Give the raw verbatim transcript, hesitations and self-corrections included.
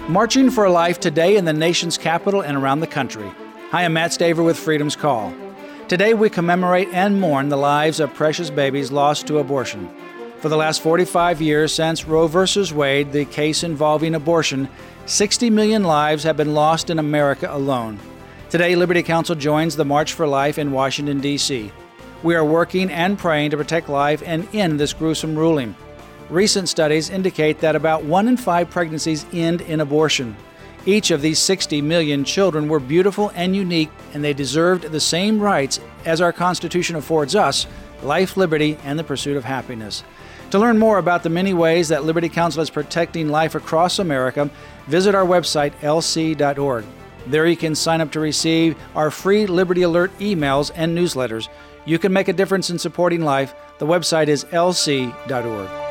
Marching for Life today in the nation's capital and around the country. Hi, I'm Matt Staver with Freedom's Call. Today we commemorate and mourn the lives of precious babies lost to abortion. For the last forty-five years since Roe versus Wade, the case involving abortion, sixty million lives have been lost in America alone. Today, Liberty Counsel joins the March for Life in Washington, D C We are working and praying to protect life and end this gruesome ruling. Recent studies indicate that about one in five pregnancies end in abortion. Each of these sixty million children were beautiful and unique, and they deserved the same rights as our Constitution affords us: life, liberty, and the pursuit of happiness. To learn more about the many ways that Liberty Counsel is protecting life across America, visit our website, L C dot org. There you can sign up to receive our free Liberty Alert emails and newsletters. You can make a difference in supporting life. The website is L C dot org.